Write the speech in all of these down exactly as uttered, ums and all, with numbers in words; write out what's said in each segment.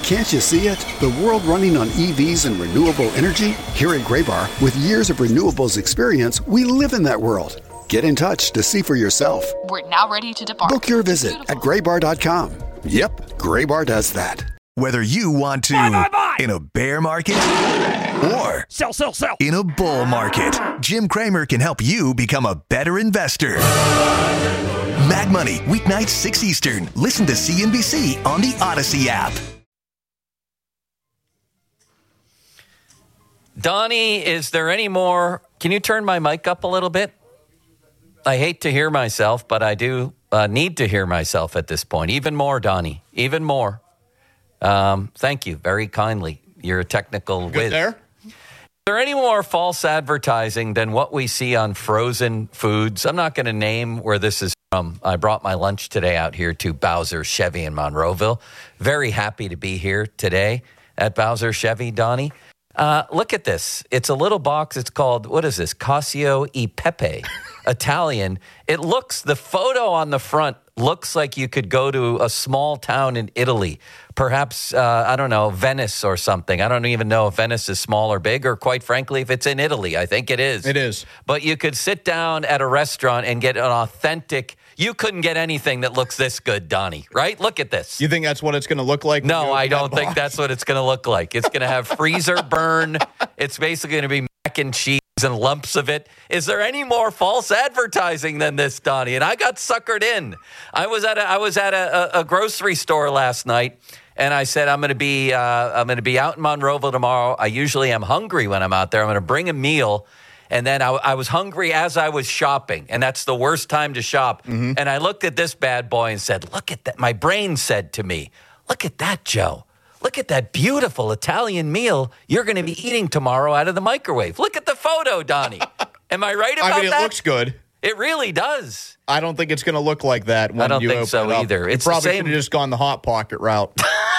Can't you see it? The world running on E Vs and renewable energy? Here at Graybar, with years of renewables experience, we live in that world. Get in touch to see for yourself. We're now ready to depart. Book your visit at graybar dot com. Yep, Graybar does that. Whether you want to buy, buy, buy. in a bear market or sell, sell, sell. in a bull market, Jim Cramer can help you become a better investor. Mad Money, weeknights six Eastern. Listen to C N B C on the Odyssey app. Donnie, is there any more? Can you turn my mic up a little bit? I hate to hear myself, but I do uh, need to hear myself at this point. Even more, Donnie. Even more. Um, thank you very kindly. You're a technical Good whiz. there? Is there any more false advertising than what we see on frozen foods? I'm not going to name where this is from. I brought my lunch today out here to Bowser Chevy in Monroeville. Very happy to be here today at Bowser Chevy, Donnie. Uh, look at this. It's a little box. It's called, what is this? Cacio e Pepe, Italian. It looks, the photo on the front looks like you could go to a small town in Italy. Perhaps, uh, I don't know, Venice or something. I don't even know if Venice is small or big, or quite frankly, if it's in Italy. I think it is. It is. But you could sit down at a restaurant and get an authentic, you couldn't get anything that looks this good, Donnie, right? Look at this. You think that's what it's going to look like? when you No, open I that don't think box? that's what it's going to look like. It's going to have freezer burn. It's basically going to be mac and cheese and lumps of it. Is there any more false advertising than this, Donnie? And I got suckered in. I was at a, I was at a, a, a grocery store last night, and I said I'm going to be uh, I'm going to be out in Monroeville tomorrow. I usually am hungry when I'm out there. I'm going to bring a meal. And then I, I was hungry as I was shopping, and that's the worst time to shop. Mm-hmm. And I looked at this bad boy and said, look at that. My brain said to me, look at that, Joe. Look at that beautiful Italian meal you're going to be eating tomorrow out of the microwave. Look at the photo, Donnie. Am I right about that? I mean, it that? looks good. It really does. I don't think it's going to look like that when I don't you think open so it up. either. You It's the probably same- should have just gone the Hot Pocket route.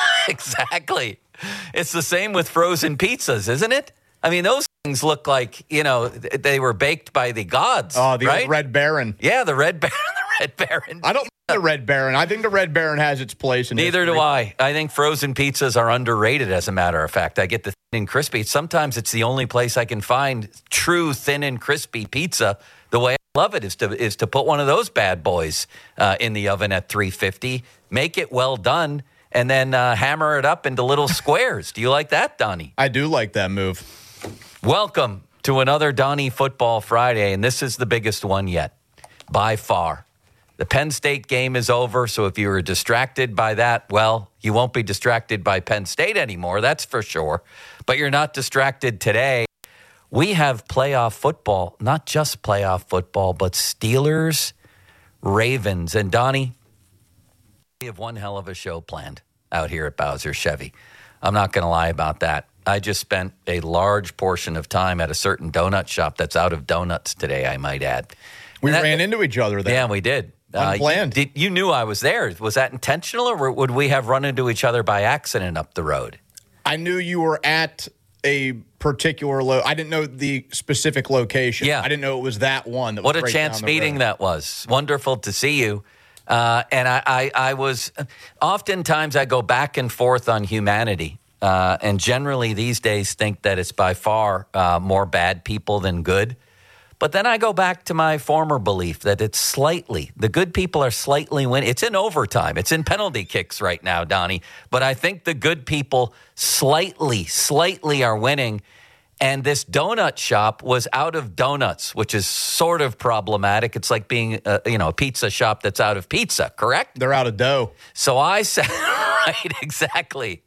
Exactly. It's the same with frozen pizzas, isn't it? I mean, those things look like, you know, they were baked by the gods. Oh, the right? old Red Baron. Yeah, the Red Baron. The Red Baron. I don't like the Red Baron. I think the Red Baron has its place in Neither history. do I. I think frozen pizzas are underrated, as a matter of fact. I get the thin and crispy. Sometimes it's the only place I can find true thin and crispy pizza. The way I love it is to is to put one of those bad boys uh, in the oven at three fifty, make it well done, and then uh, hammer it up into little squares. Do you like that, Donnie? I do like that move. Welcome to another Donnie Football Friday, and this is the biggest one yet, by far. The Penn State game is over, so if you were distracted by that, well, you won't be distracted by Penn State anymore, that's for sure. But you're not distracted today. We have playoff football, not just playoff football, but Steelers, Ravens. And Donnie, we have one hell of a show planned out here at Bowser Chevy. I'm not going to lie about that. I just spent a large portion of time at a certain donut shop that's out of donuts today, I might add. We that, ran into each other there. Yeah, we did. Unplanned. Uh, you, did, you knew I was there. Was that intentional, or would we have run into each other by accident up the road? I knew you were at a particular lo- I didn't know the specific location. Yeah. I didn't know it was that one. That was What a right chance down the meeting road. that was. Wonderful to see you. Uh, and I, I, I was, oftentimes I go back and forth on humanity. Uh, and generally these days think that it's by far uh, more bad people than good. But then I go back to my former belief that it's slightly, the good people are slightly winning. It's in overtime. It's in penalty kicks right now, Donnie. But I think the good people slightly, slightly are winning. And this donut shop was out of donuts, which is sort of problematic. It's like being, a, you know, a pizza shop that's out of pizza, correct? They're out of dough. So I said, right, exactly.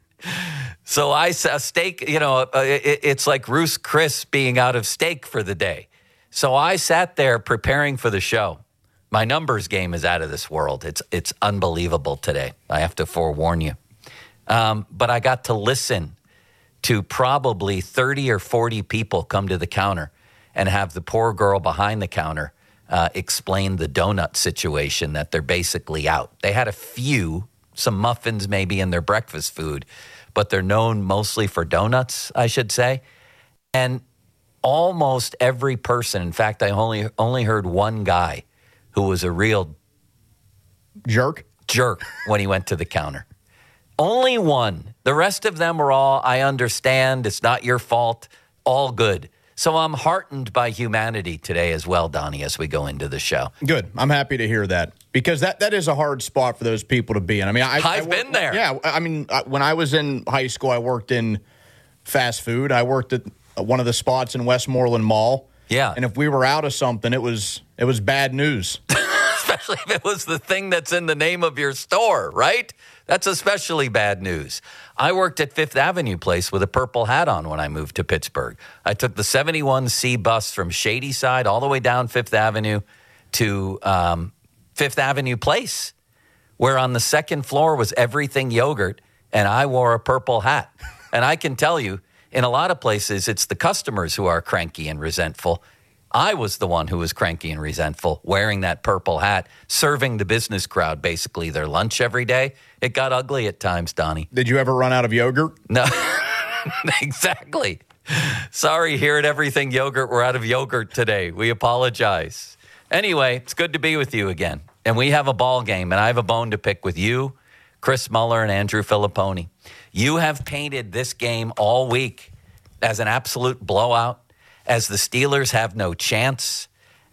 So I said, a steak, you know, uh, it, it's like Ruth's Chris being out of steak for the day. So I sat there preparing for the show. My numbers game is out of this world. It's it's unbelievable today. I have to forewarn you. Um, but I got to listen to probably thirty or forty people come to the counter and have the poor girl behind the counter uh, explain the donut situation, that they're basically out. They had a few, some muffins maybe in their breakfast food, but they're known mostly for donuts, I should say. And almost every person, in fact, I only only heard one guy who was a real Jerk? jerk when he went to the counter. Only one The rest of them were all, I understand, it's not your fault, all good. So I'm heartened by humanity today as well, Donnie, as we go into the show. Good. I'm happy to hear that because that, that is a hard spot for those people to be in. I mean, I, I've I, been there. Yeah. I mean, when I was in high school, I worked in fast food. I worked at one of the spots in Westmoreland Mall. Yeah. And if we were out of something, it was it was bad news. Especially if it was the thing that's in the name of your store, right? That's especially bad news. I worked at Fifth Avenue Place with a purple hat on when I moved to Pittsburgh. I took the seventy-one C bus from Shadyside all the way down Fifth Avenue to um, Fifth Avenue Place, where on the second floor was everything yogurt, and I wore a purple hat. And I can tell you, in a lot of places, it's the customers who are cranky and resentful. I was the one who was cranky and resentful, wearing that purple hat, serving the business crowd basically their lunch every day. It got ugly at times, Donnie. Did you ever run out of yogurt? No, exactly. Sorry, here at Everything Yogurt, we're out of yogurt today. We apologize. Anyway, it's good to be with you again. And we have a ball game, and I have a bone to pick with you, Chris Muller, and Andrew Filipponi. You have painted this game all week as an absolute blowout, as the Steelers have no chance,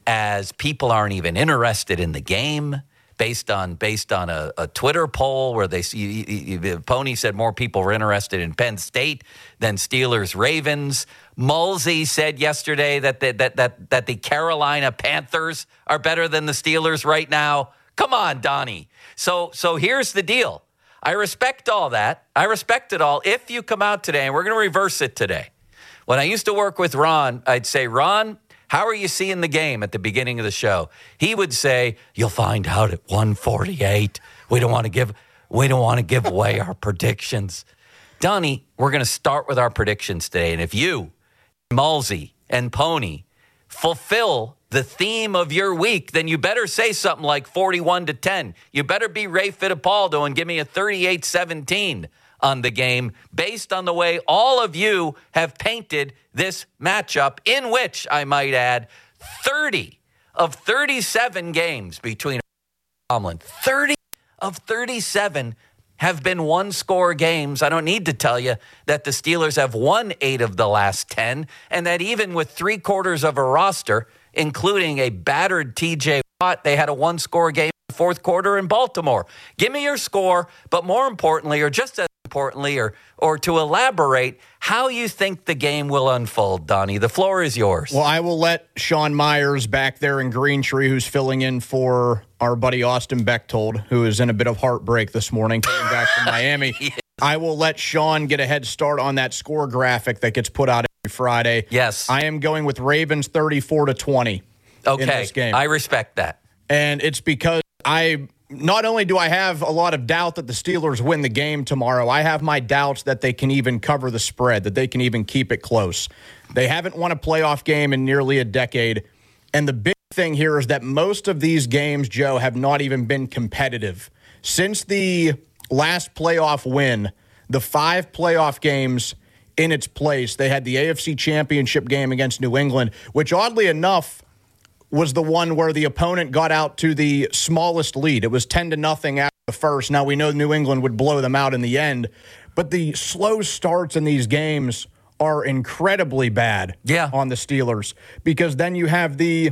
as people aren't even interested in the game, based on based on a, a Twitter poll where they see Pony said more people were interested in Penn State than Steelers Ravens. Mulsey said yesterday that the, that that that the Carolina Panthers are better than the Steelers right now. Come on, Donnie. So so here's the deal. I respect all that. I respect it all. If you come out today, and we're going to reverse it today. When I used to work with Ron, I'd say, Ron, how are you seeing the game at the beginning of the show? He would say, you'll find out at one forty-eight. We don't want to give we don't want to give away our predictions. Donnie, we're going to start with our predictions today. And if you, Mulsey, and Pony fulfill the theme of your week, then you better say something like forty-one to ten. You better be Ray Fittipaldo and give me a thirty-eight seventeen on the game based on the way all of you have painted this matchup, in which, I might add, thirty of thirty-seven games between Tomlin. thirty of thirty-seven have been one-score games. I don't need to tell you that the Steelers have won eight of the last ten, and that even with three-quarters of a roster, including a battered T J Watt, they had a one-score game in the fourth quarter in Baltimore. Give me your score, but more importantly, or just as importantly, or or to elaborate, how you think the game will unfold, Donnie. The floor is yours. Well, I will let Sean Myers back there in Green Tree, who's filling in for our buddy Austin Bechtold, who is in a bit of heartbreak this morning, coming back from Miami. Yeah. I will let Sean get a head start on that score graphic that gets put out every Friday. Yes. I am going with Ravens thirty-four to twenty okay. in this game. I respect that. And it's because I... Not only do I have a lot of doubt that the Steelers win the game tomorrow, I have my doubts that they can even cover the spread, that they can even keep it close. They haven't won a playoff game in nearly a decade. And the big thing here is that most of these games, Joe, have not even been competitive. Since the last playoff win, the five playoff games in its place, they had the A F C Championship game against New England, which oddly enough was the one where the opponent got out to the smallest lead. It was ten to nothing after the first. Now, we know New England would blow them out in the end, but the slow starts in these games are incredibly bad yeah. on the Steelers, because then you have the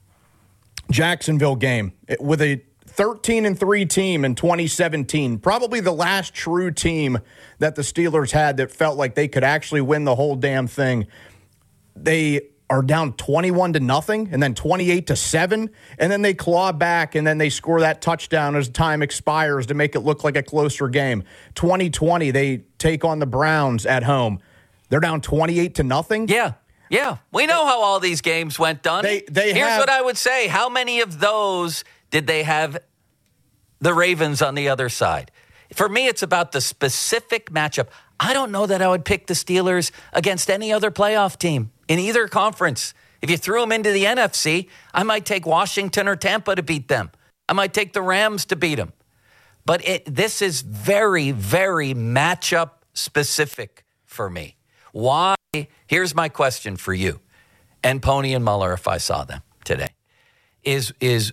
Jacksonville game with a thirteen and three team in twenty seventeen, probably the last true team that the Steelers had that felt like they could actually win the whole damn thing. They are down twenty-one to nothing and then twenty-eight to seven, and then they claw back and then they score that touchdown as time expires to make it look like a closer game. twenty twenty, they take on the Browns at home. They're down twenty-eight to nothing. Yeah. Yeah. We know how all these games went, Donnie. They, they Here's have, what I would say. How many of those did they have the Ravens on the other side? For me, it's about the specific matchup. I don't know that I would pick the Steelers against any other playoff team in either conference. If you threw them into the N F C, I might take Washington or Tampa to beat them. I might take the Rams to beat them. But it, this is very, very matchup specific for me. Why? Here's my question for you, and Pony and Muller, if I saw them today, is, is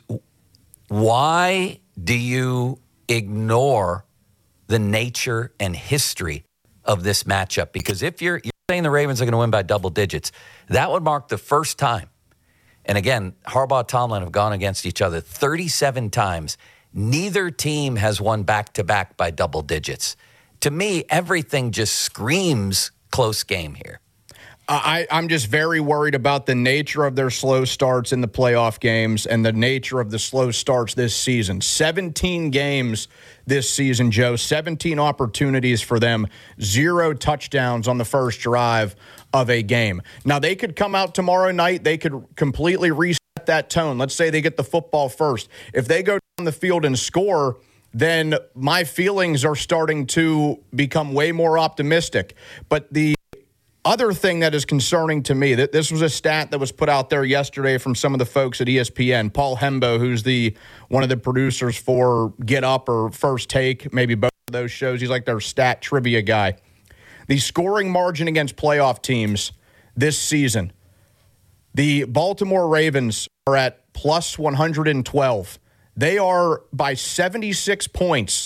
why do you ignore the nature and history of this matchup, because if you're, you're saying the Ravens are going to win by double digits, that would mark the first time. And again, Harbaugh and Tomlin have gone against each other thirty-seven times. Neither team has won back-to-back by double digits. To me, everything just screams close game here. I, I'm just very worried about the nature of their slow starts in the playoff games and the nature of the slow starts this season. seventeen games this season, Joe. seventeen opportunities for them. Zero touchdowns on the first drive of a game. Now, they could come out tomorrow night. They could completely reset that tone. Let's say they get the football first. If they go down the field and score, then my feelings are starting to become way more optimistic. But the other thing that is concerning to me, that this was a stat that was put out there yesterday from some of the folks at E S P N. Paul Hembo, who's the one of the producers for Get Up or First Take, maybe both of those shows. He's like their stat trivia guy. The scoring margin against playoff teams this season, the Baltimore Ravens are at plus one hundred twelve. They are by seventy-six points.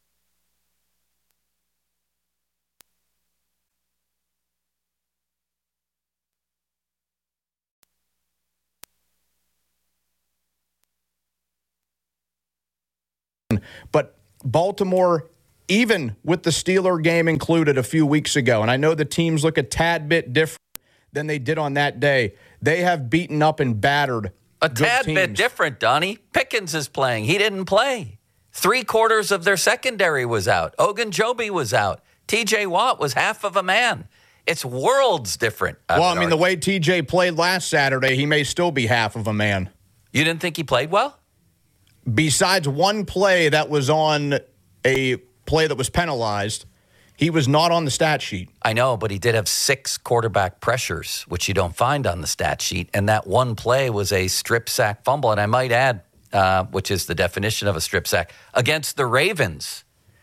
But Baltimore, even with the Steeler game included a few weeks ago, and I know the teams look a tad bit different than they did on that day, they have beaten up and battered a tad bit different, Donnie. Pickens is playing. He didn't play. Three quarters of their secondary was out. Ogunjobi was out. T J Watt was half of a man. It's worlds different. I well, I mean, argue. the way T J played last Saturday, he may still be half of a man. You didn't think he played well? Besides one play that was on a play that was penalized, he was not on the stat sheet. I know, but he did have six quarterback pressures, which you don't find on the stat sheet. And that one play was a strip sack fumble. And I might add, uh, which is the definition of a strip sack, against the Ravens.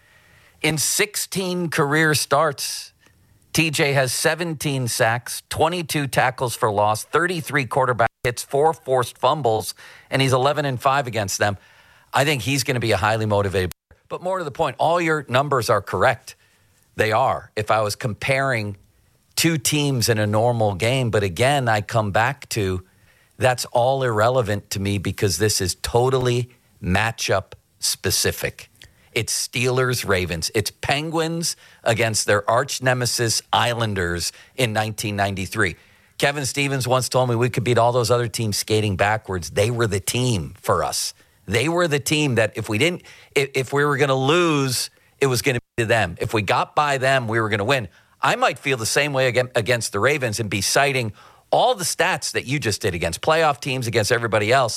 In sixteen career starts, T J has seventeen sacks, twenty-two tackles for loss, thirty-three quarterback hits, four forced fumbles, and he's eleven and five against them. I think he's going to be a highly motivated player. But more to the point, all your numbers are correct. They are. If I was comparing two teams in a normal game, but again, I come back to that's all irrelevant to me because this is totally matchup specific. It's Steelers, Ravens. It's Penguins against their arch nemesis Islanders in nineteen ninety-three. Kevin Stevens once told me we could beat all those other teams skating backwards. They were the team for us. They were the team that if we didn't, if, if we were going to lose, it was going to be to them. If we got by them, we were going to win. I might feel the same way against the Ravens and be citing all the stats that you just did against playoff teams, against everybody else.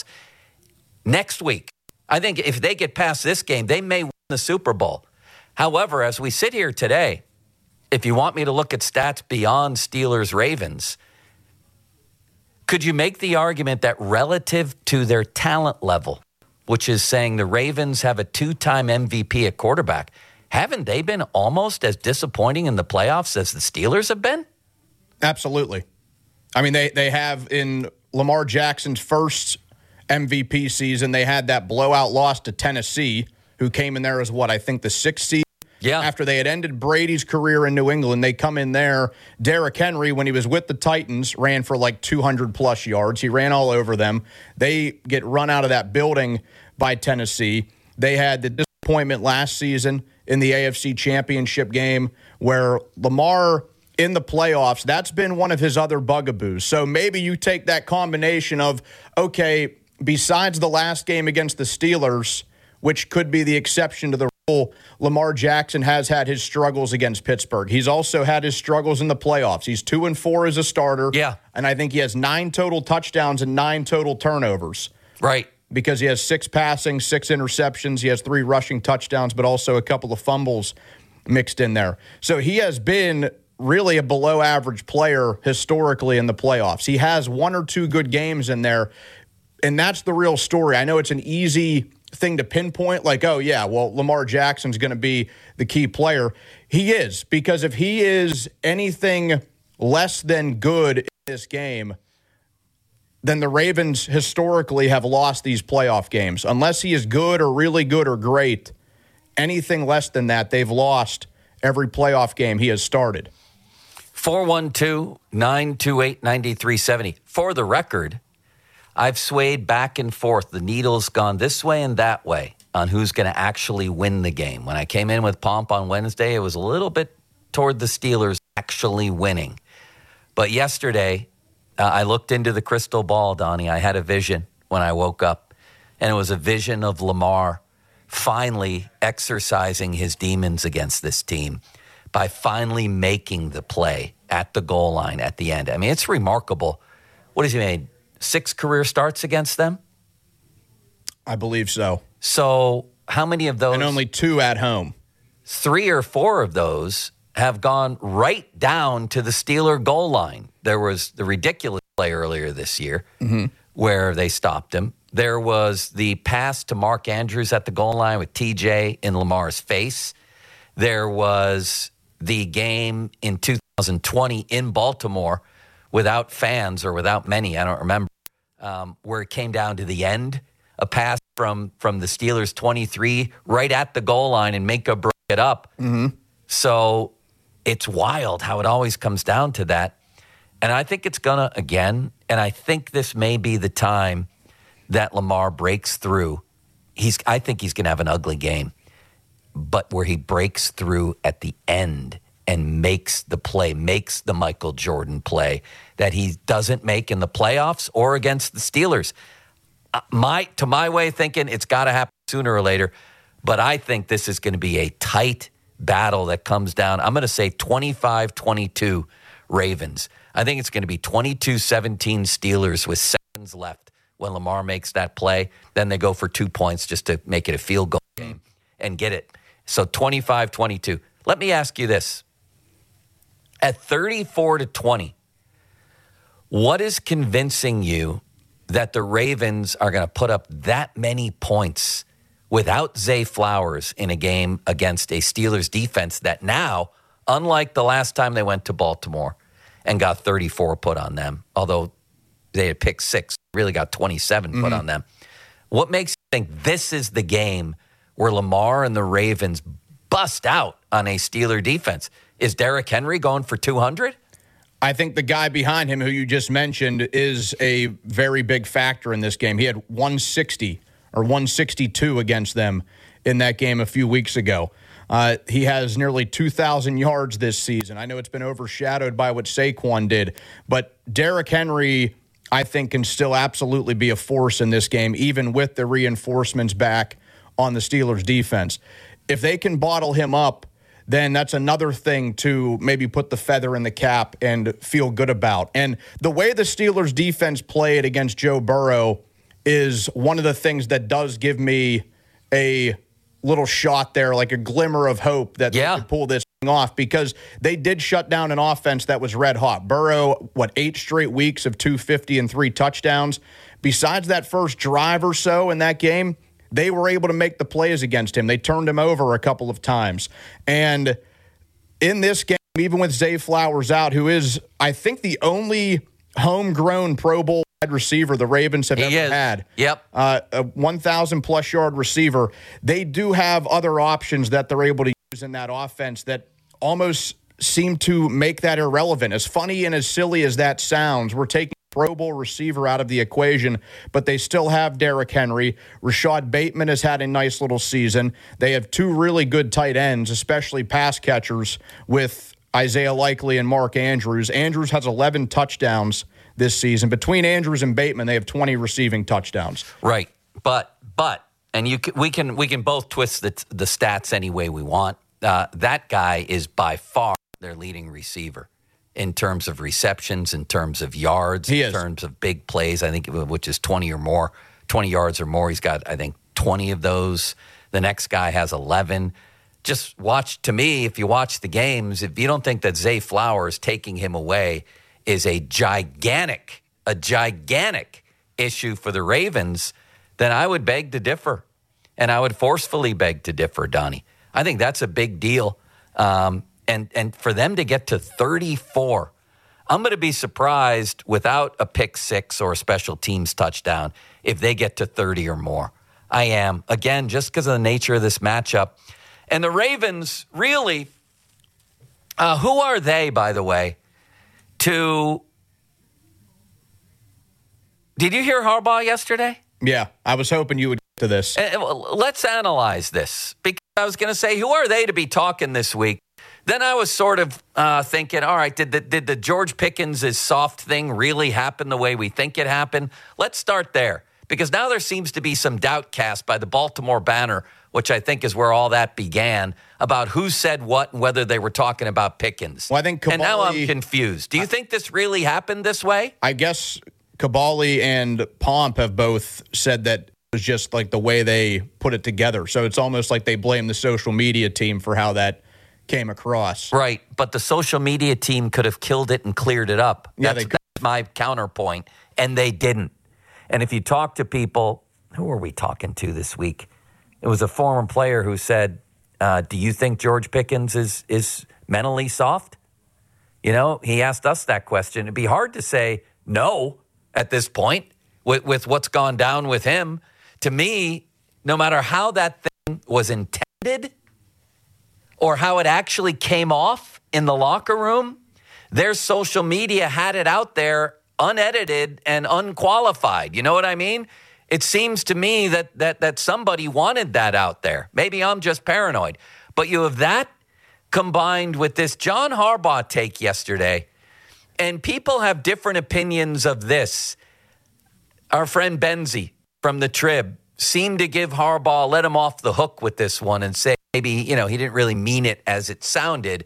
Next week, I think if they get past this game, they may win the Super Bowl. However, as we sit here today, if you want me to look at stats beyond Steelers-Ravens, could you make the argument that relative to their talent level, which is saying the Ravens have a two-time M V P at quarterback, haven't they been almost as disappointing in the playoffs as the Steelers have been? Absolutely. I mean, they, they have in Lamar Jackson's first M V P season, they had that blowout loss to Tennessee, who came in there as what, I think the sixth seed? Yeah. After they had ended Brady's career in New England, they come in there. Derrick Henry, when he was with the Titans, ran for like two hundred plus yards. He ran all over them. They get run out of that building by Tennessee. They had the disappointment last season in the A F C Championship game where Lamar in the playoffs, that's been one of his other bugaboos. So maybe you take that combination of, okay, besides the last game against the Steelers, which could be the exception to the rule, Lamar Jackson has had his struggles against Pittsburgh. He's also had his struggles in the playoffs. He's two and four as a starter. Yeah. And I think he has nine total touchdowns and nine total turnovers. Right. Because he has six passing, six interceptions. He has three rushing touchdowns, but also a couple of fumbles mixed in there. So he has been really a below average player historically in the playoffs. He has one or two good games in there, and that's the real story. I know it's an easy thing to pinpoint, like, oh, yeah, well, Lamar Jackson's going to be the key player. He is, because if he is anything less than good in this game, then the Ravens historically have lost these playoff games. Unless he is good or really good or great, anything less than that, they've lost every playoff game he has started. four one two, nine two eight, nine three seven zero. For the record, I've swayed back and forth. The needle's gone this way and that way on who's going to actually win the game. When I came in with Pomp on Wednesday, it was a little bit toward the Steelers actually winning. But yesterday, uh, I looked into the crystal ball, Donnie. I had a vision when I woke up, and it was a vision of Lamar finally exercising his demons against this team by finally making the play at the goal line at the end. I mean, it's remarkable. What has he made? Six career starts against them? I believe so. So how many of those? And only two at home. Three or four of those have gone right down to the Steeler goal line. There was the ridiculous play earlier this year mm-hmm. where they stopped him. There was the pass to Mark Andrews at the goal line with T J in Lamar's face. There was the game in two thousand twenty in Baltimore without fans or without many, I don't remember, um, where it came down to the end, a pass from, from the Steelers twenty-three right at the goal line, and Minka broke it up. Mm-hmm. So it's wild how it always comes down to that. And I think it's going to, again, and I think this may be the time that Lamar breaks through. He's, I think he's going to have an ugly game, but where he breaks through at the end and makes the play, makes the Michael Jordan play that he doesn't make in the playoffs or against the Steelers. Uh, my to my way of thinking, it's got to happen sooner or later, but I think this is going to be a tight battle that comes down. I'm going to say twenty-five twenty-two Ravens. I think it's going to be twenty-two seventeen Steelers with seconds left when Lamar makes that play. Then they go for two points just to make it a field goal game and get it. So twenty-five twenty-two. Let me ask you this. At thirty-four to twenty, what is convincing you that the Ravens are going to put up that many points without Zay Flowers in a game against a Steelers defense that now, unlike the last time they went to Baltimore and got thirty-four put on them, although they had picked six, really got twenty-seven mm-hmm. put on them. What makes you think this is the game where Lamar and the Ravens bust out on a Steeler defense? Is Derrick Henry going for two hundred? I think the guy behind him who you just mentioned is a very big factor in this game. He had one sixty or one sixty-two against them in that game a few weeks ago. Uh, he has nearly two thousand yards this season. I know it's been overshadowed by what Saquon did, but Derrick Henry, I think, can still absolutely be a force in this game, even with the reinforcements back on the Steelers defense. If they can bottle him up, then that's another thing to maybe put the feather in the cap and feel good about. And the way the Steelers defense played against Joe Burrow is one of the things that does give me a little shot there, like a glimmer of hope that yeah. they could pull this thing off, because they did shut down an offense that was red hot. Burrow, what, eight straight weeks of two fifty and three touchdowns. Besides that first drive or so in that game, they were able to make the plays against him. They turned him over a couple of times. And in this game, even with Zay Flowers out, who is, I think, the only homegrown Pro Bowl wide receiver the Ravens have he ever is. had. Yep. Uh, a one thousand plus yard receiver. They do have other options that they're able to use in that offense that almost seem to make that irrelevant. As funny and as silly as that sounds, we're taking Pro Bowl receiver out of the equation, but they still have Derrick Henry. Rashad Bateman has had a nice little season. They have two really good tight ends, especially pass catchers, with Isaiah Likely and Mark Andrews. Andrews has eleven touchdowns this season. Between Andrews and Bateman, they have twenty receiving touchdowns. Right, but but and you can, we can we can both twist the the stats any way we want. Uh, that guy is by far their leading receiver in terms of receptions, in terms of yards, he in is. terms of big plays, I think, which is twenty or more, twenty yards or more. He's got, I think, twenty of those. The next guy has eleven. Just watch, to me, if you watch the games, if you don't think that Zay Flowers taking him away is a gigantic, a gigantic issue for the Ravens, then I would beg to differ. And I would forcefully beg to differ, Donnie. I think that's a big deal. Um, and, and for them to get to thirty-four, I'm going to be surprised without a pick six or a special teams touchdown if they get to thirty or more. I am. Again, just because of the nature of this matchup. And the Ravens, really, Uh, who are they, by the way, to... Did you hear Harbaugh yesterday? Yeah, I was hoping you would get to this. Uh, let's analyze this, because I was going to say, who are they to be talking this week? Then I was sort of uh, thinking, all right, did the, did the George Pickens' soft thing really happen the way we think it happened? Let's start there, because now there seems to be some doubt cast by the Baltimore Banner, which I think is where all that began, about who said what and whether they were talking about Pickens. Well, I think Kabali, and now I'm confused. Do you I, think this really happened this way? I guess Kabali and Pomp have both said that it was just like the way they put it together. So it's almost like they blame the social media team for how that came across. Right, but the social media team could have killed it and cleared it up. Yeah, that's, they could. That's my counterpoint, and they didn't. And if you talk to people, who are we talking to this week? It was a former player who said, uh, do you think George Pickens is is mentally soft? You know, he asked us that question. It'd be hard to say no at this point with, with what's gone down with him. To me, no matter how that thing was intended or how it actually came off in the locker room, their social media had it out there unedited and unqualified. You know what I mean? It seems to me that that that somebody wanted that out there. Maybe I'm just paranoid. But you have that combined with this John Harbaugh take yesterday, and people have different opinions of this. Our friend Benzie from the Trib seemed to give Harbaugh, let him off the hook with this one and say maybe, you know, he didn't really mean it as it sounded.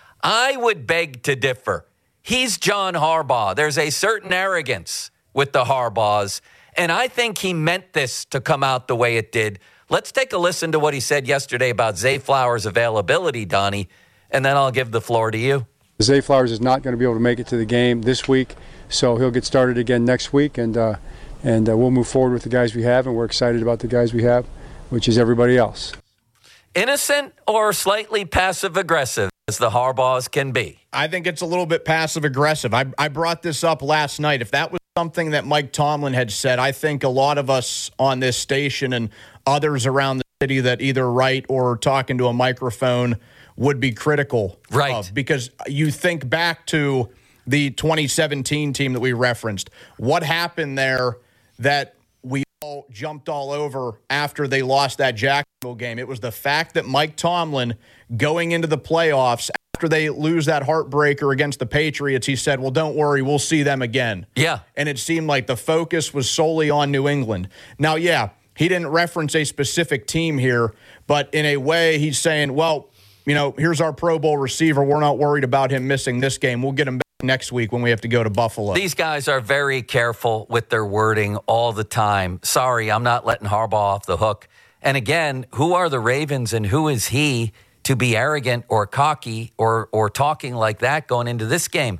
I would beg to differ. He's John Harbaugh. There's a certain arrogance with the Harbaughs, and I think he meant this to come out the way it did. Let's take a listen to what he said yesterday about Zay Flowers' availability, Donnie, and then I'll give the floor to you. Zay Flowers is not going to be able to make it to the game this week, so he'll get started again next week, and uh, and uh, we'll move forward with the guys we have, and we're excited about the guys we have, which is everybody else. Innocent or slightly passive-aggressive, as the Harbaughs can be? I think it's a little bit passive-aggressive. I, I brought this up last night. If that was something that Mike Tomlin had said, I think a lot of us on this station and others around the city that either write or talking to a microphone would be critical right. of. Because you think back to the twenty seventeen team that we referenced. What happened there that we all jumped all over after they lost that Jacksonville game? It was the fact that Mike Tomlin, going into the playoffs, after they lose that heartbreaker against the Patriots, he said, well, don't worry, we'll see them again. Yeah. And it seemed like the focus was solely on New England. Now, yeah, he didn't reference a specific team here, but in a way he's saying, well, you know, here's our Pro Bowl receiver. We're not worried about him missing this game. We'll get him back next week when we have to go to Buffalo. These guys are very careful with their wording all the time. Sorry, I'm not letting Harbaugh off the hook. And again, who are the Ravens and who is he to be arrogant or cocky or or talking like that going into this game?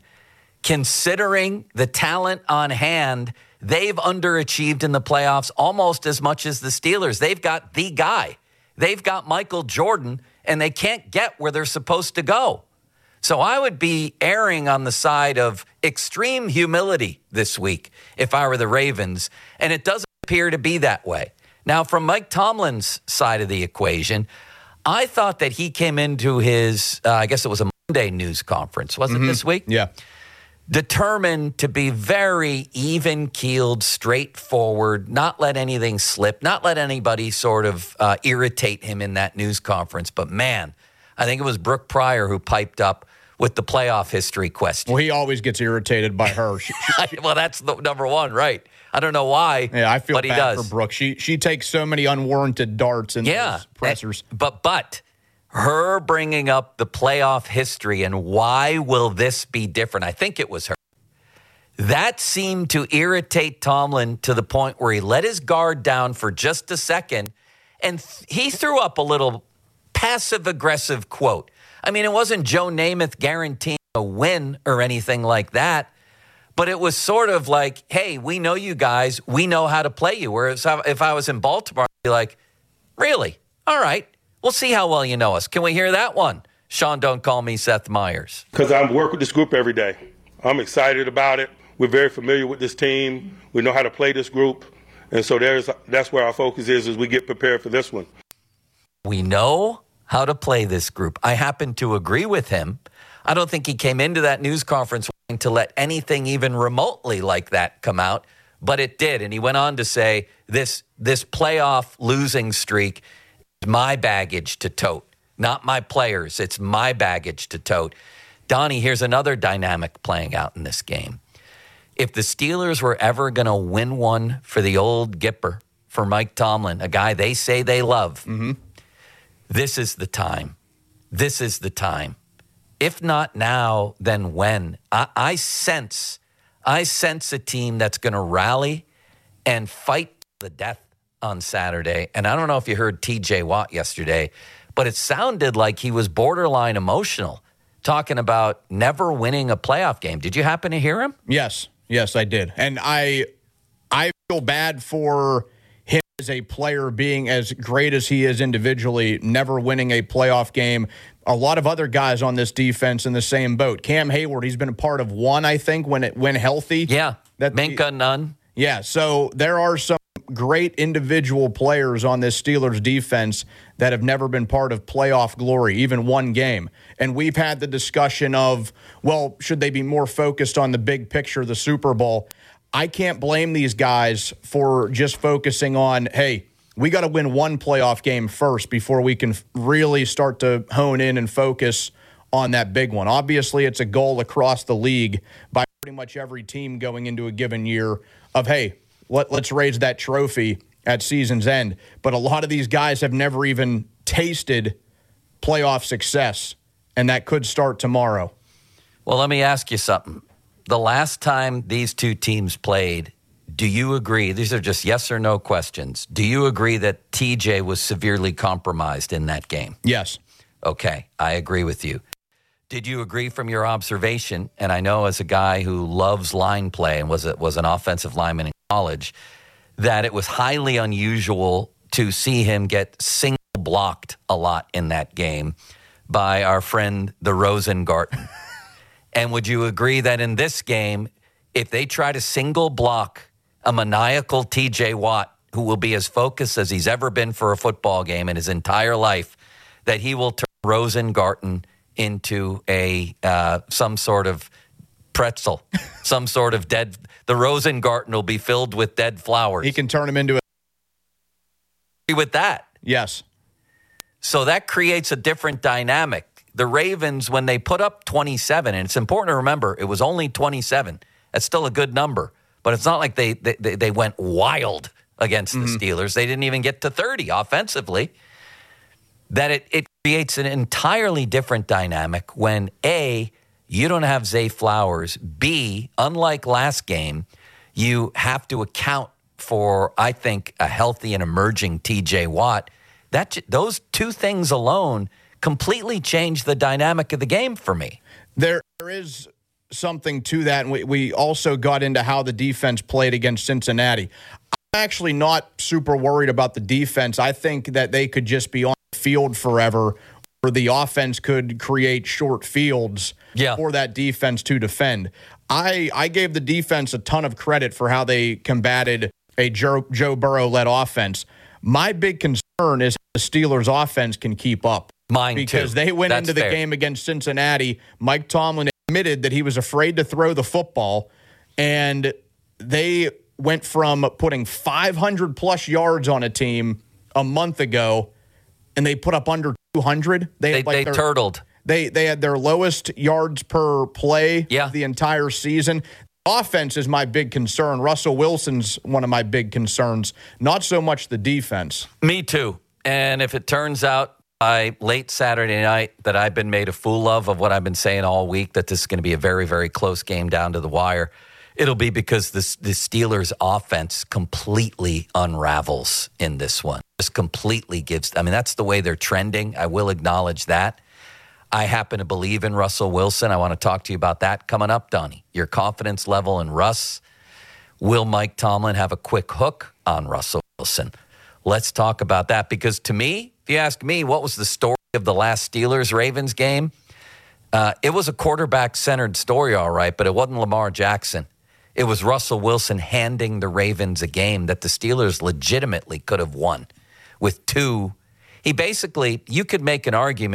Considering the talent on hand, they've underachieved in the playoffs almost as much as the Steelers. They've got the guy. They've got Michael Jordan, and they can't get where they're supposed to go. So I would be erring on the side of extreme humility this week if I were the Ravens, and it doesn't appear to be that way. Now, from Mike Tomlin's side of the equation, I thought that he came into his, uh, I guess it was a Monday news conference, was it mm-hmm. this week? Yeah. Determined to be very even-keeled, straightforward, not let anything slip, not let anybody sort of uh, irritate him in that news conference. But, man, I think it was Brooke Pryor who piped up with the playoff history question. Well, he always gets irritated by her. She, she, well, that's the number one, right? I don't know why, yeah, I feel but he bad does. for Brooke. She she takes so many unwarranted darts in yeah, those pressers. And, but but her bringing up the playoff history and why will this be different? I think it was her. That seemed to irritate Tomlin to the point where he let his guard down for just a second, and th- he threw up a little passive-aggressive quote. I mean, it wasn't Joe Namath guaranteeing a win or anything like that, but it was sort of like, hey, we know you guys. We know how to play you. Whereas if I was in Baltimore, I'd be like, really? All right. We'll see how well you know us. Can we hear that one? Sean, don't call me Seth Meyers. Because I work with this group every day. I'm excited about it. We're very familiar with this team. We know how to play this group. And so there's that's where our focus is as we get prepared for this one. We know how to play this group. I happen to agree with him. I don't think he came into that news conference wanting to let anything even remotely like that come out, but it did. And he went on to say, this, this playoff losing streak is my baggage to tote, not my players. It's my baggage to tote. Donnie, here's another dynamic playing out in this game. If the Steelers were ever going to win one for the old Gipper, for Mike Tomlin, a guy they say they love, mm-hmm. this is the time. This is the time. If not now, then when? I, I sense, I sense a team that's going to rally and fight to the death on Saturday. And I don't know if you heard T J Watt yesterday, but it sounded like he was borderline emotional, talking about never winning a playoff game. Did you happen to hear him? Yes, yes, I did. And I, I feel bad for him as a player, being as great as he is individually, never winning a playoff game. A lot of other guys on this defense in the same boat. Cam Hayward, he's been a part of one, I think, when it when healthy. Yeah, that Minka, none. Yeah, so there are some great individual players on this Steelers defense that have never been part of playoff glory, even one game. And we've had the discussion of, well, should they be more focused on the big picture, the Super Bowl? I can't blame these guys for just focusing on, hey, we got to win one playoff game first before we can really start to hone in and focus on that big one. Obviously, it's a goal across the league by pretty much every team going into a given year of, hey, let, let's raise that trophy at season's end. But a lot of these guys have never even tasted playoff success, and that could start tomorrow. Well, let me ask you something. The last time these two teams played, do you agree, these are just yes or no questions, do you agree that T J was severely compromised in that game? Yes. Okay, I agree with you. Did you agree from your observation, and I know as a guy who loves line play and was, a, was an offensive lineman in college, that it was highly unusual to see him get single blocked a lot in that game by our friend the Rosengarten? And would you agree that in this game, if they try to single block a maniacal T J Watt, who will be as focused as he's ever been for a football game in his entire life, that he will turn Rosengarten into a uh, some sort of pretzel, some sort of dead. The Rosengarten will be filled with dead flowers. He can turn him into a. With that, yes. So that creates a different dynamic. The Ravens, when they put up twenty-seven, and it's important to remember, it was only twenty-seven. That's still a good number. But it's not like they they, they went wild against mm-hmm. the Steelers. They didn't even get to thirty offensively. That it, it creates an entirely different dynamic when, A, you don't have Zay Flowers. B, unlike last game, you have to account for, I think, a healthy and emerging T J Watt. That those two things alone completely changed the dynamic of the game for me. There is something to that, and we, we also got into how the defense played against Cincinnati. I'm actually not super worried about the defense. I think that they could just be on the field forever, or the offense could create short fields yeah. for that defense to defend. I, I gave the defense a ton of credit for how they combated a Joe, Joe Burrow-led offense. My big concern is how the Steelers' offense can keep up. Mine because too. they went That's into the fair. game against Cincinnati. Mike Tomlin admitted that he was afraid to throw the football, and they went from putting five hundred plus yards on a team a month ago, and they put up under two hundred. They, they, had like they their, turtled. They they had their lowest yards per play yeah. the entire season. Offense is my big concern. Russell Wilson's one of my big concerns, not so much the defense. Me too. And if it turns out by late Saturday night that I've been made a fool of, of what I've been saying all week, that this is going to be a very, very close game down to the wire, it'll be because this, the Steelers' offense completely unravels in this one. Just completely gives, I mean, that's the way they're trending. I will acknowledge that. I happen to believe in Russell Wilson. I want to talk to you about that coming up, Donnie. Your confidence level in Russ. Will Mike Tomlin have a quick hook on Russell Wilson? Let's talk about that, because to me, if you ask me, what was the story of the last Steelers-Ravens game? Uh, it was a quarterback-centered story, all right, but it wasn't Lamar Jackson. It was Russell Wilson handing the Ravens a game that the Steelers legitimately could have won with two. He basically, you could make an argument,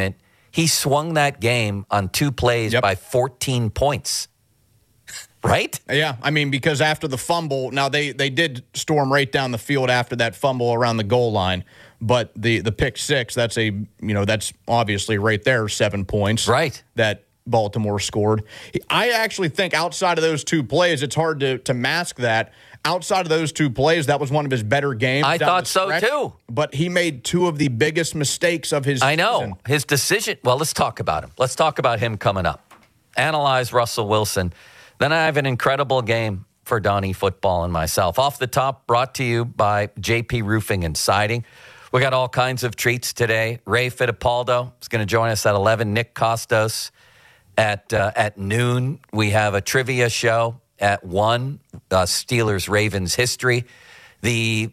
He swung that game on two plays Yep. by fourteen points. Right? Yeah, I mean, because after the fumble, now they, they did storm right down the field after that fumble around the goal line, but the, the pick six, that's a, you know, that's obviously right there, seven points. Right. That Baltimore scored. I actually think outside of those two plays, it's hard to, to mask that. Outside of those two plays, that was one of his better games. I down thought the so, stretch, too. But he made two of the biggest mistakes of his I know. season. His decision. Well, let's talk about him. Let's talk about him coming up. Analyze Russell Wilson. Then I have an incredible game for Donnie Football and myself. Off the top, brought to you by J P Roofing and Siding. We got all kinds of treats today. Ray Fittipaldo is going to join us at eleven. Nick Costos at uh, at noon. We have a trivia show at one. Uh, Steelers Ravens history. The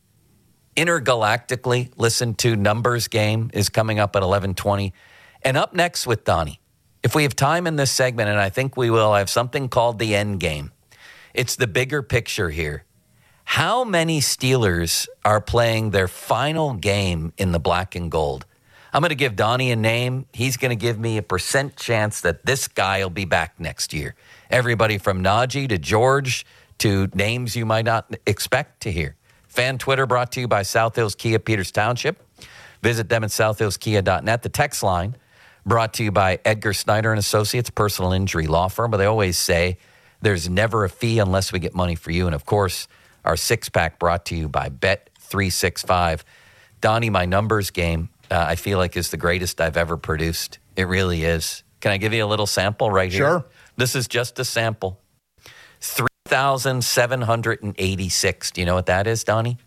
intergalactically listened to numbers game is coming up at eleven twenty. And up next with Donnie, if we have time in this segment, and I think we will, I have something called the end game. It's the bigger picture here. How many Steelers are playing their final game in the black and gold? I'm going to give Donnie a name. He's going to give me a percent chance that this guy will be back next year. Everybody from Najee to George to names you might not expect to hear. Fan Twitter brought to you by South Hills Kia, Peters Township. Visit them at south hills kia dot net. The text line brought to you by Edgar Snyder and Associates, personal injury law firm. But they always say there's never a fee unless we get money for you. And, of course, our six-pack brought to you by Bet three sixty-five. Donnie, my numbers game, uh, I feel like is the greatest I've ever produced. It really is. Can I give you a little sample right here? Sure. This is just a sample. three thousand seven hundred eighty-six. Do you know what that is, Donnie?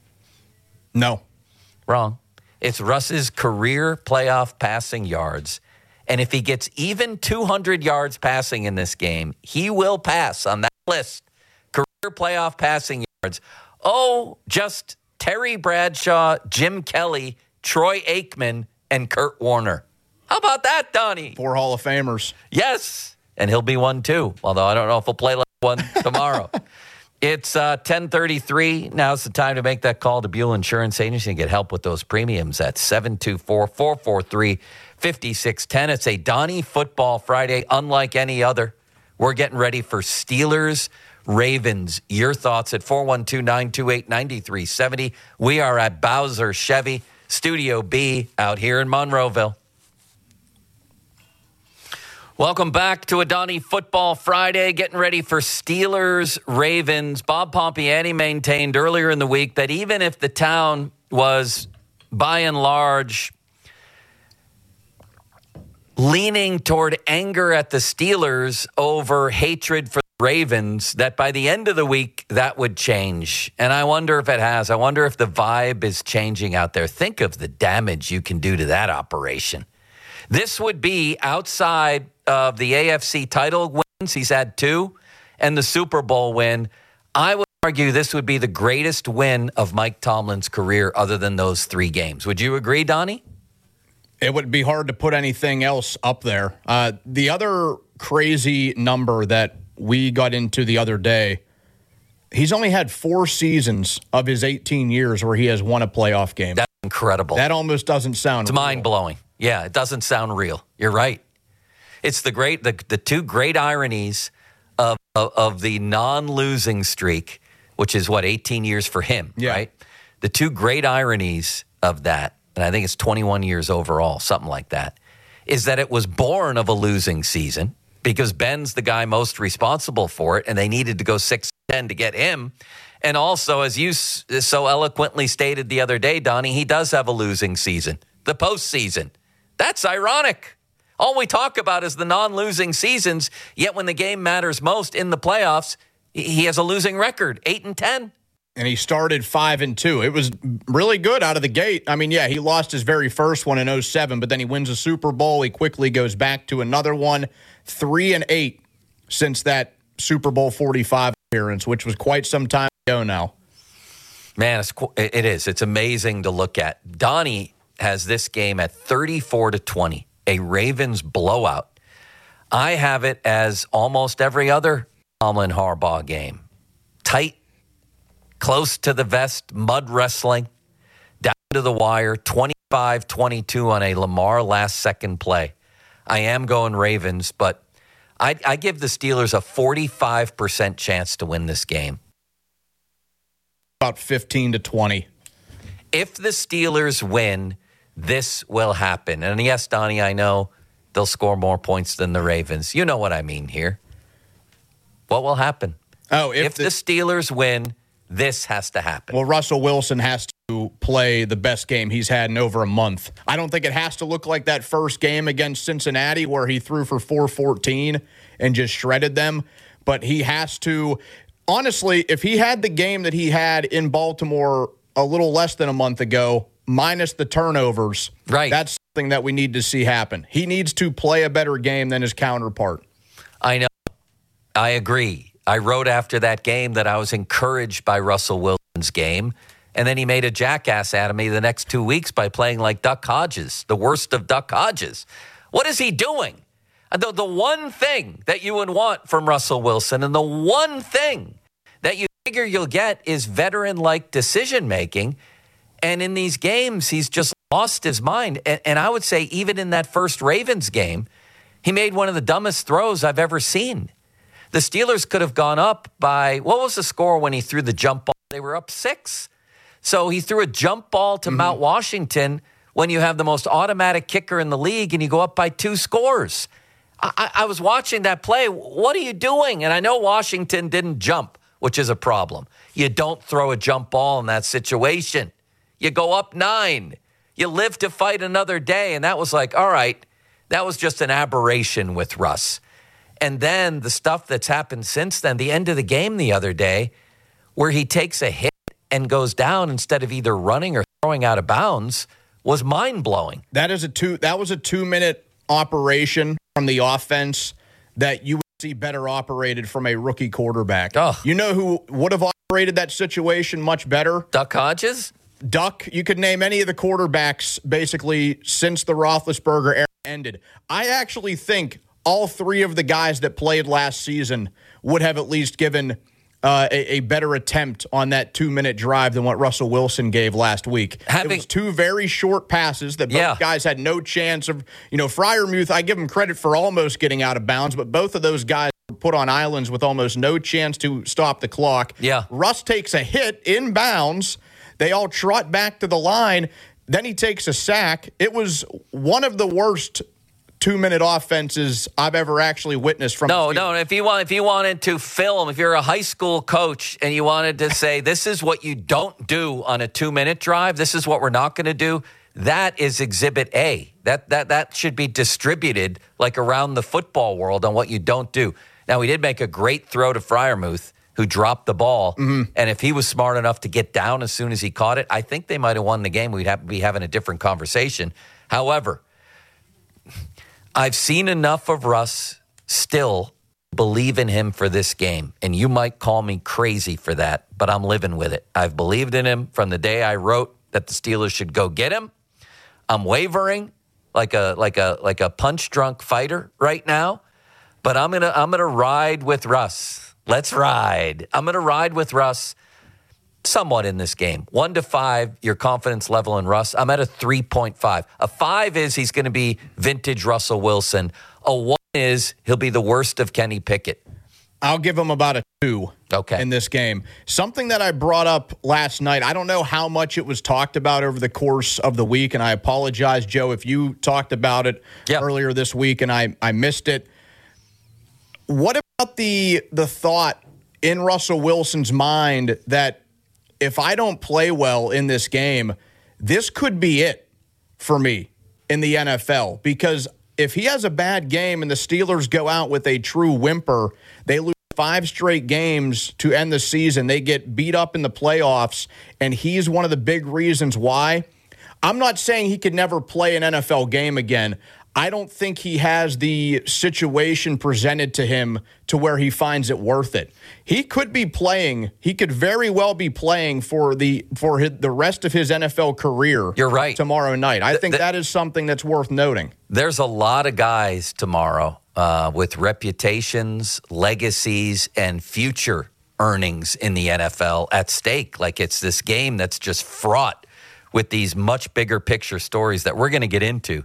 No. Wrong. It's Russ's career playoff passing yards. And if he gets even two hundred yards passing in this game, he will pass on that list. Career playoff passing yards. Oh, just Terry Bradshaw, Jim Kelly, Troy Aikman, and Kurt Warner. How about that, Donnie? Four Hall of Famers. Yes. And he'll be one, too. Although I don't know if he'll play like one tomorrow. It's uh, ten thirty-three. Now's the time to make that call to Buell Insurance Agency and get help with those premiums at seven two four, four four three, five six one zero. It's a Donnie Football Friday, unlike any other. We're getting ready for Steelers, Ravens. Your thoughts at four one two, nine two eight, nine three seven zero. We are at Bowser Chevy, Studio B, out here in Monroeville. Welcome back to a Donnie Football Friday, getting ready for Steelers, Ravens. Bob Pompiani maintained earlier in the week that even if the town was, by and large, leaning toward anger at the Steelers over hatred for the Ravens, that by the end of the week, that would change. And I wonder if it has. I wonder if the vibe is changing out there. Think of the damage you can do to that operation. This would be outside of the A F C title wins. He's had two, and the Super Bowl win. I would argue this would be the greatest win of Mike Tomlin's career other than those three games. Would you agree, Donnie? It would be hard to put anything else up there. Uh, the other crazy number that we got into the other day, he's only had four seasons of his eighteen years where he has won a playoff game. That's incredible. That almost doesn't sound It's mind-blowing. Yeah, it doesn't sound real. You're right. It's the great, the, the two great ironies of, of of the non-losing streak, which is what, eighteen years for him, Yeah. right? The two great ironies of that, and I think it's twenty-one years overall, something like that, is that it was born of a losing season because Ben's the guy most responsible for it, and they needed to go six ten to get him. And also, as you s- so eloquently stated the other day, Donnie, he does have a losing season, the postseason. That's ironic. All we talk about is the non-losing seasons, yet when the game matters most in the playoffs, he has a losing record, eight and ten. And he started five and two. It was really good out of the gate. I mean, yeah, he lost his very first one in oh seven, but then he wins a Super Bowl. He quickly goes back to another one, three and eight since that Super Bowl forty-five appearance, which was quite some time ago now. Man, it's, it is. It's amazing to look at. Donnie has this game at thirty-four to twenty. A Ravens blowout. I have it as almost every other Tomlin Harbaugh game. Tight, close to the vest, mud wrestling, down to the wire, twenty-five twenty-two on a Lamar last second play. I am going Ravens, but I, I give the Steelers a forty-five percent chance to win this game. About fifteen to twenty. If the Steelers win, this will happen. And yes, Donnie, I know they'll score more points than the Ravens. You know what I mean here. What will happen? Oh, if, if the, the Steelers win, this has to happen. Well, Russell Wilson has to play the best game he's had in over a month. I don't think it has to look like that first game against Cincinnati where he threw for four fourteen and just shredded them. But he has to, honestly, if he had the game that he had in Baltimore a little less than a month ago, minus the turnovers, right, that's something that we need to see happen. He needs to play a better game than his counterpart. I know. I agree. I wrote after that game that I was encouraged by Russell Wilson's game, and then he made a jackass out of me the next two weeks by playing like Duck Hodges, the worst of Duck Hodges. What is he doing? The, the one thing that you would want from Russell Wilson and the one thing that you figure you'll get is veteran-like decision-making, and in these games, he's just lost his mind. And, and I would say even in that first Ravens game, he made one of the dumbest throws I've ever seen. The Steelers could have gone up by, what was the score when he threw the jump ball? They were up six. So he threw a jump ball to mm-hmm. Mount Washington when you have the most automatic kicker in the league and you go up by two scores. I, I was watching that play. What are you doing? And I know Washington didn't jump, which is a problem. You don't throw a jump ball in that situation. You go up nine. You live to fight another day. And that was like, all right, that was just an aberration with Russ. And then the stuff that's happened since then, the end of the game the other day, where he takes a hit and goes down instead of either running or throwing out of bounds, was mind-blowing. That is a two. That was a two-minute operation from the offense that you would see better operated from a rookie quarterback. Oh. You know who would have operated that situation much better? Duck Hodges? Duck. You could name any of the quarterbacks basically since the Roethlisberger era ended. I actually think all three of the guys that played last season would have at least given uh, a, a better attempt on that two-minute drive than what Russell Wilson gave last week. Having, it was two very short passes that both yeah. guys had no chance of. You know, Freiermuth, I give him credit for almost getting out of bounds, but both of those guys were put on islands with almost no chance to stop the clock. Yeah. Russ takes a hit in bounds. They all trot back to the line. Then he takes a sack. It was one of the worst two-minute offenses I've ever actually witnessed from. No, no. If you want, if you wanted to film, if you're a high school coach and you wanted to say this is what you don't do on a two-minute drive, this is what we're not going to do. That is Exhibit A. That that that should be distributed like around the football world on what you don't do. Now, he did make a great throw to Freiermuth, who dropped the ball, mm-hmm. and if he was smart enough to get down as soon as he caught it, I think they might have won the game. We'd have, be having a different conversation. However, I've seen enough of Russ still believe in him for this game, and you might call me crazy for that, but I'm living with it. I've believed in him from the day I wrote that the Steelers should go get him. I'm wavering like a like a like a punch-drunk fighter right now, but I'm gonna I'm gonna ride with Russ. Let's ride. I'm gonna ride with Russ. Somewhat in this game. One to five, your confidence level in Russ. I'm at a three point five. A five is he's going to be vintage Russell Wilson. A one is he'll be the worst of Kenny Pickett. I'll give him about a two okay. in this game. Something that I brought up last night, I don't know how much it was talked about over the course of the week, and I apologize, Joe, if you talked about it yep. earlier this week and I, I missed it. What about the the thought in Russell Wilson's mind that if I don't play well in this game, this could be it for me in the N F L? Because if he has a bad game and the Steelers go out with a true whimper, they lose five straight games to end the season, they get beat up in the playoffs, and he's one of the big reasons why. I'm not saying he could never play an N F L game again. I don't think he has the situation presented to him to where he finds it worth it. He could be playing. He could very well be playing for the for his, the rest of his N F L career. You're right. Tomorrow night. I the, think the, that is something that's worth noting. There's a lot of guys tomorrow uh, with reputations, legacies, and future earnings in the N F L at stake. Like it's this game that's just fraught with these much bigger picture stories that we're going to get into.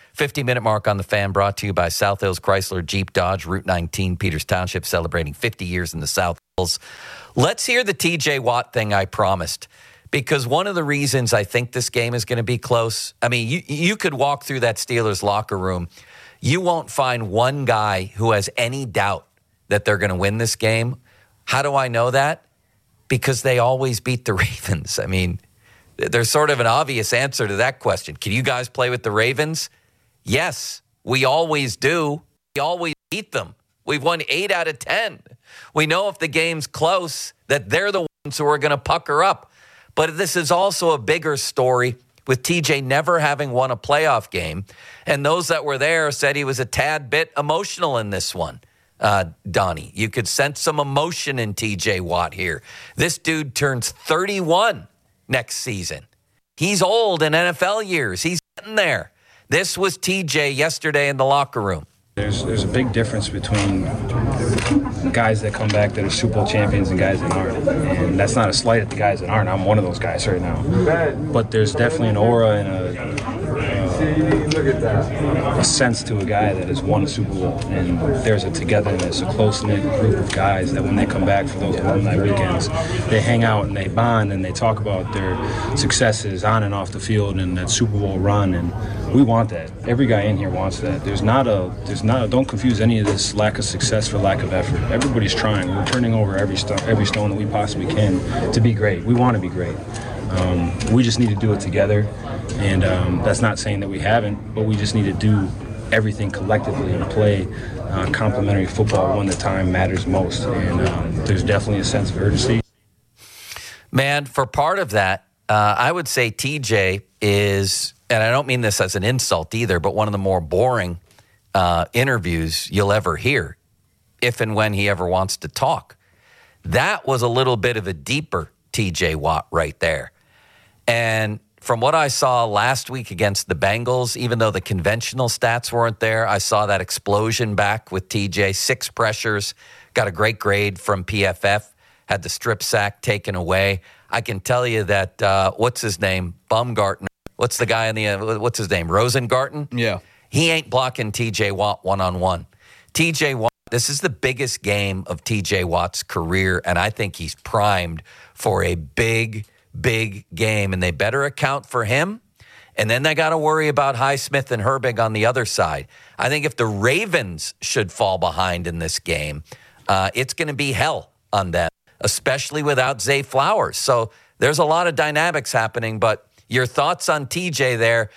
fifty-minute mark on the Fan, brought to you by South Hills Chrysler Jeep Dodge, Route nineteen, Peters Township, celebrating fifty years in the South Hills. Let's hear the T J Watt thing I promised, because one of the reasons I think this game is going to be close, I mean, you, you could walk through that Steelers locker room. You won't find one guy who has any doubt that they're going to win this game. How do I know that? Because they always beat the Ravens. I mean, there's sort of an obvious answer to that question. Can you guys play with the Ravens? Yes, we always do. We always beat them. We've won eight out of ten. We know if the game's close that they're the ones who are going to pucker up. But this is also a bigger story with T J never having won a playoff game. And those that were there said he was a tad bit emotional in this one. Uh, Donnie, you could sense some emotion in T J Watt here. This dude turns thirty-one next season. He's old in N F L years. He's getting there. This was T J yesterday in the locker room. There's there's a big difference between guys that come back that are Super Bowl champions and guys that aren't. And that's not a slight at the guys that aren't. I'm one of those guys right now. But there's definitely an aura and a, uh, a sense to a guy that has won a Super Bowl. And there's a togetherness, a close-knit group of guys that when they come back for those alumni weekends, they hang out and they bond and they talk about their successes on and off the field and that Super Bowl run. And we want that. Every guy in here wants that. There's not a, there's not a, don't confuse any of this lack of success for lack of effort. Everybody's trying. We're turning over every stone, every stone that we possibly can to be great. We want to be great. Um, we just need to do it together. And um, that's not saying that we haven't, but we just need to do everything collectively and play uh, complementary football when the time matters most. And um, there's definitely a sense of urgency. Man, for part of that, uh, I would say T J is, and I don't mean this as an insult either, but one of the more boring uh, interviews you'll ever hear, if and when he ever wants to talk. That was a little bit of a deeper T J Watt right there. And from what I saw last week against the Bengals, even though the conventional stats weren't there, I saw that explosion back with T J. Six pressures, got a great grade from P F F, had the strip sack taken away. I can tell you that, uh, what's his name? Baumgartner. What's the guy in the, uh, what's his name? Rosengarten? Yeah. He ain't blocking T J Watt one-on-one. T J Watt, this is the biggest game of T J Watt's career, and I think he's primed for a big, big game, and they better account for him. And then they got to worry about Highsmith and Herbig on the other side. I think if the Ravens should fall behind in this game, uh, it's going to be hell on them, especially without Zay Flowers. So there's a lot of dynamics happening, but your thoughts on T J there,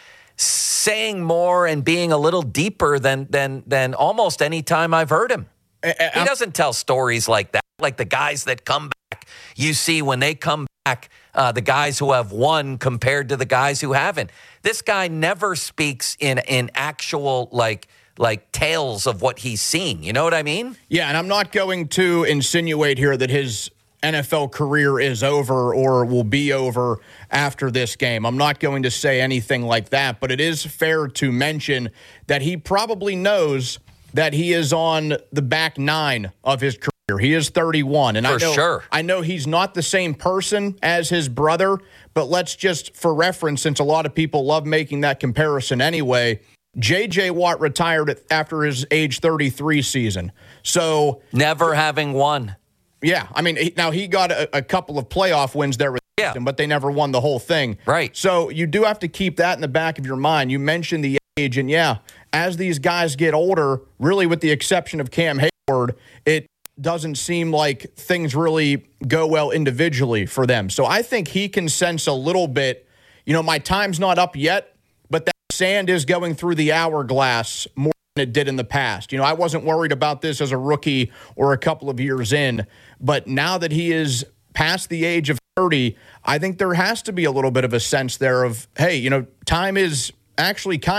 saying more and being a little deeper than than than almost any time I've heard him. He doesn't tell stories like that, like the guys that come back. You see when they come back, uh, the guys who have won compared to the guys who haven't. This guy never speaks in in actual like like tales of what he's seen. You know what I mean? Yeah, and I'm not going to insinuate here that his N F L career is over or will be over after this game. I'm not going to say anything like that, but it is fair to mention that he probably knows that he is on the back nine of his career. He is thirty-one. And for I know, sure. I know he's not the same person as his brother, but let's just, for reference, since a lot of people love making that comparison anyway, J J Watt retired after his age thirty-three season. So never having won. Yeah, I mean, he, now he got a, a couple of playoff wins there with yeah. him, but they never won the whole thing. Right. So you do have to keep that in the back of your mind. You mentioned the age, and yeah, as these guys get older, really with the exception of Cam Hayward, it doesn't seem like things really go well individually for them. So I think he can sense a little bit, you know, my time's not up yet, but that sand is going through the hourglass more than it did in the past. You know, I wasn't worried about this as a rookie or a couple of years in, but now that he is past the age of thirty, I think there has to be a little bit of a sense there of, hey, you know, time is actually kind